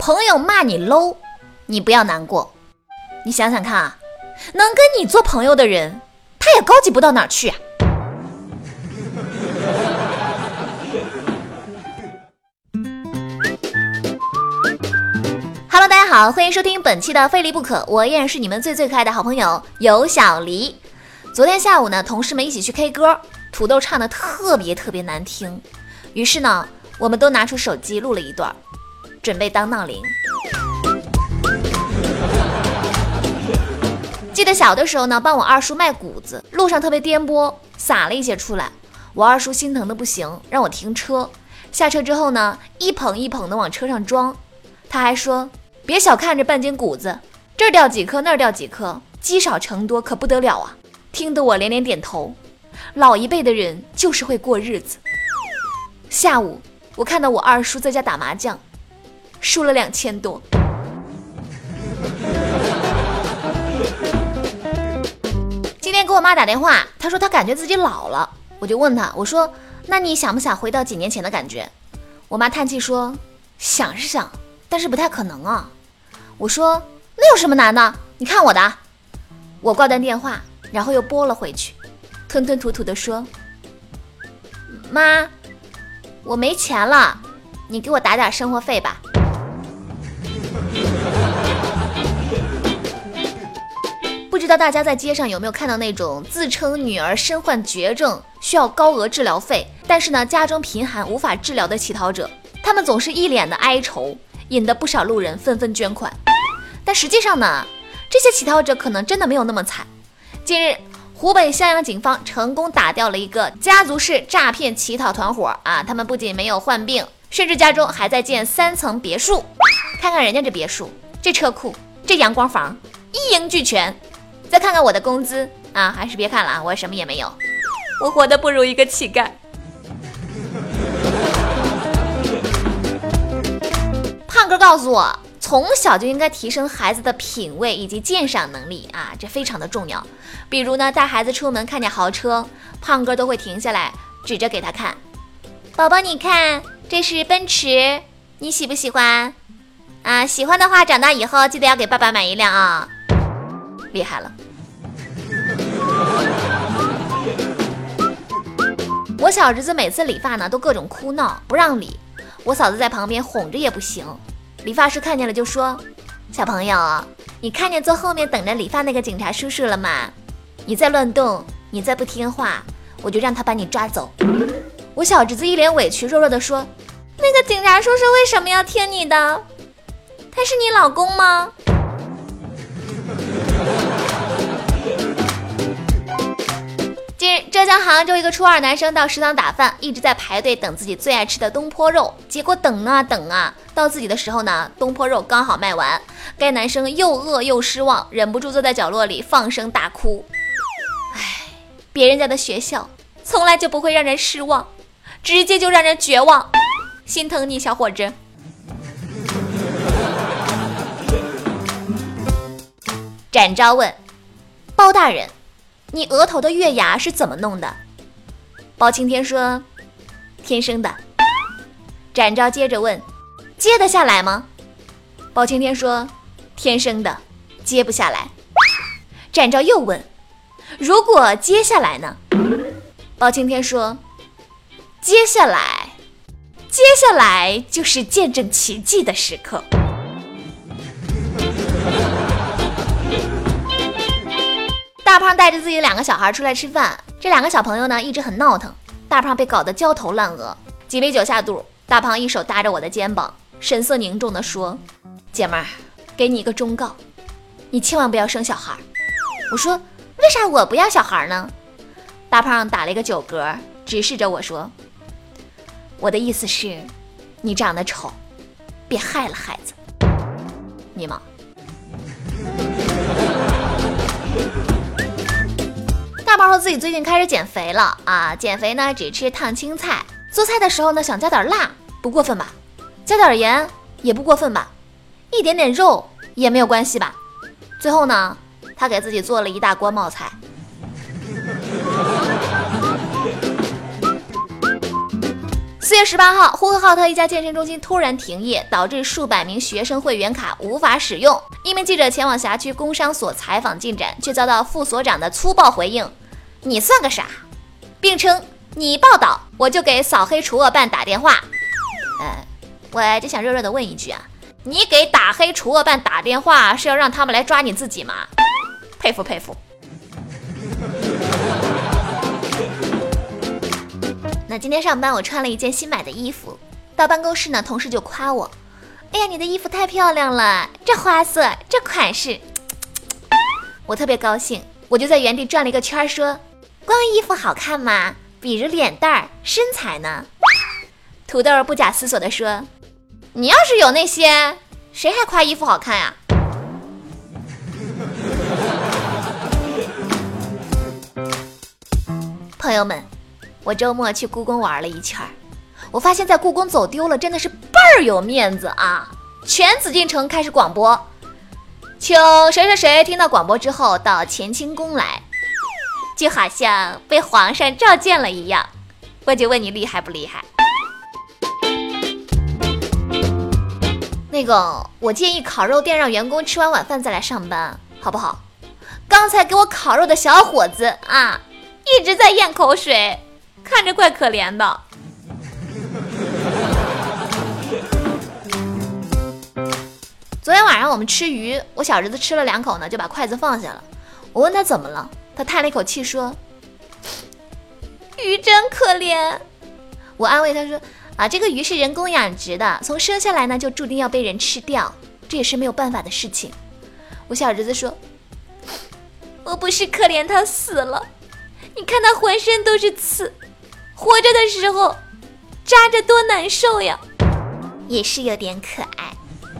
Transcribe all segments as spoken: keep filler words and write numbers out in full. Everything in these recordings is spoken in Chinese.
朋友骂你 low， 你不要难过，你想想看啊，能跟你做朋友的人，他也高级不到哪儿去啊。Hello， 大家好，欢迎收听本期的非离不可，我依然是你们最最可爱的好朋友有小黎。昨天下午呢，同事们一起去 K 歌，土豆唱的特别特别难听，于是呢，我们都拿出手机录了一段，准备当闹铃。记得小的时候呢，帮我二叔卖谷子，路上特别颠簸，洒了一些出来，我二叔心疼的不行，让我停车。下车之后呢，一捧一捧的往车上装，他还说别小看这半斤谷子，这儿掉几颗那儿掉几颗，积少成多可不得了啊。听得我连连点头，老一辈的人就是会过日子。下午我看到我二叔在家打麻将，输了两千多。今天给我妈打电话，她说她感觉自己老了，我就问她，我说那你想不想回到几年前的感觉？我妈叹气说想是想，但是不太可能啊。我说那有什么难的，你看我的。我挂断电话，然后又拨了回去，吞吞吐吐地说，妈，我没钱了，你给我打点生活费吧。不知道大家在街上有没有看到那种自称女儿身患绝症，需要高额治疗费，但是呢家中贫寒无法治疗的乞讨者，他们总是一脸的哀愁，引得不少路人纷纷捐款。但实际上呢，这些乞讨者可能真的没有那么惨。近日湖北襄阳警方成功打掉了一个家族式诈骗乞讨团伙啊！他们不仅没有患病，甚至家中还在建三层别墅。看看人家这别墅，这车库，这阳光房，一应俱全。再看看我的工资啊，还是别看了啊，我什么也没有，我活得不如一个乞丐。胖哥告诉我，从小就应该提升孩子的品味以及鉴赏能力啊，这非常的重要。比如呢，带孩子出门看见豪车，胖哥都会停下来指着给他看，宝宝你看，这是奔驰，你喜不喜欢啊？喜欢的话，长大以后记得要给爸爸买一辆啊。厉害了。我小侄子每次理发呢都各种哭闹不让理，我嫂子在旁边哄着也不行。理发师看见了就说，小朋友，你看见坐后面等着理发那个警察叔叔了吗？你再乱动，你再不听话，我就让他把你抓走。我小侄子一脸委屈弱弱地说，那个警察叔叔为什么要听你的？他是你老公吗？近日，浙江杭州一个初二男生到食堂打饭，一直在排队等自己最爱吃的东坡肉，结果等啊等啊，到自己的时候呢，东坡肉刚好卖完。该男生又饿又失望，忍不住坐在角落里放声大哭。唉，别人家的学校从来就不会让人失望，直接就让人绝望，心疼你小伙子。展昭问，包大人，你额头的月牙是怎么弄的？包青天说，天生的。展昭接着问，接得下来吗？包青天说，天生的，接不下来。展昭又问，如果接下来呢？包青天说，接下来，接下来就是见证奇迹的时刻。大胖带着自己两个小孩出来吃饭，这两个小朋友呢一直很闹腾，大胖被搞得焦头烂额。几杯酒下肚，大胖一手搭着我的肩膀，神色凝重地说，姐妹儿，给你一个忠告，你千万不要生小孩。我说，为啥我不要小孩呢？大胖打了一个酒嗝，直视着我说，我的意思是你长得丑，别害了孩子。你妈。大胖说自己最近开始减肥了啊，减肥呢只吃烫青菜，做菜的时候呢想加点辣，不过分吧？加点盐也不过分吧？一点点肉也没有关系吧？最后呢，他给自己做了一大锅冒菜。 四月十八号，呼和浩特一家健身中心突然停业，导致数百名学生会员卡无法使用。一名记者前往辖区工商所采访进展，却遭到副所长的粗暴回应：“你算个啥？”并称：“你报道，我就给扫黑除恶办打电话。”呃，我就想热热的问一句啊，你给打黑除恶办打电话是要让他们来抓你自己吗？佩服佩服。那今天上班我穿了一件新买的衣服，到办公室呢，同事就夸我：“哎呀，你的衣服太漂亮了，这花色，这款式。”我特别高兴，我就在原地转了一个圈说：“光衣服好看吗？比如脸蛋儿、身材呢？”土豆不假思索地说：“你要是有那些，谁还夸衣服好看呀？”朋友们，我周末去故宫玩了一圈，我发现在故宫走丢了真的是倍儿有面子啊！全紫禁城开始广播，请谁谁谁听到广播之后到乾清宫来，就好像被皇上召见了一样。我就问你厉害不厉害？那个，我建议烤肉店让员工吃完晚饭再来上班，好不好？刚才给我烤肉的小伙子啊，一直在咽口水，看着怪可怜的。昨天晚上我们吃鱼，我小侄子吃了两口呢，就把筷子放下了。我问他怎么了，他叹了一口气说：“鱼真可怜。”我安慰他说：“啊，这个鱼是人工养殖的，从生下来呢就注定要被人吃掉，这也是没有办法的事情。”我小侄子说：“我不是可怜他死了，你看他浑身都是刺，活着的时候扎着多难受呀，也是有点可爱。”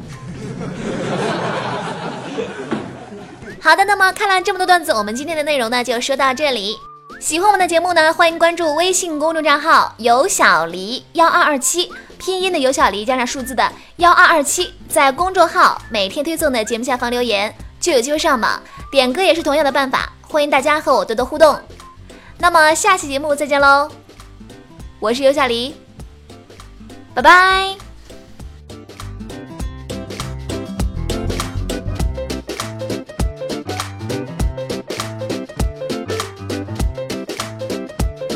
好的，那么看了这么多段子，我们今天的内容呢就说到这里。喜欢我们的节目呢，欢迎关注微信公众账号有小黎一二二七，拼音的有小黎加上数字的一二二七，在公众号每天推送的节目下方留言就有机会上榜，点歌也是同样的办法，欢迎大家和我多多互动。那么下期节目再见喽，我是有小黎，拜拜。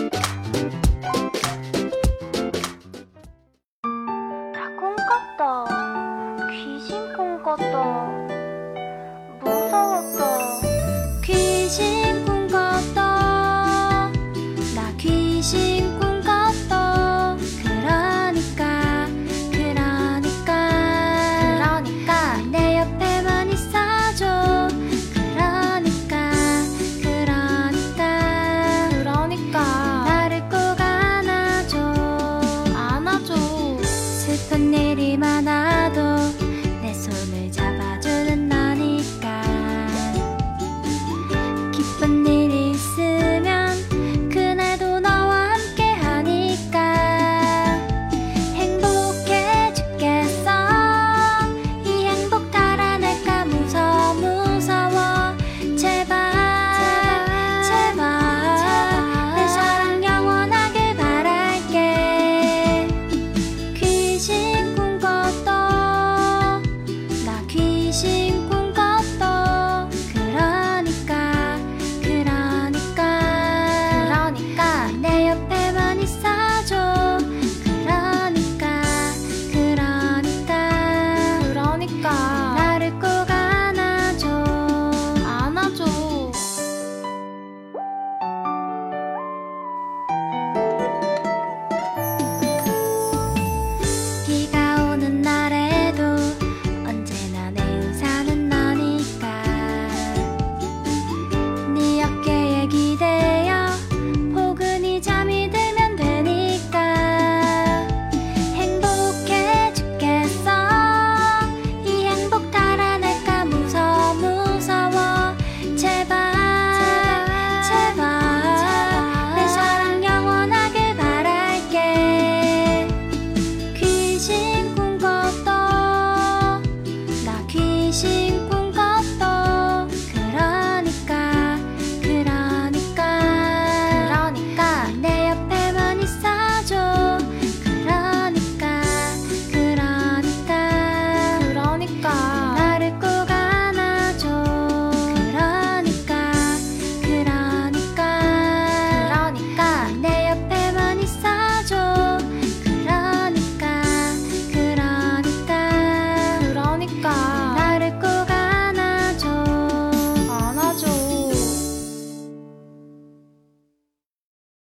打工かった。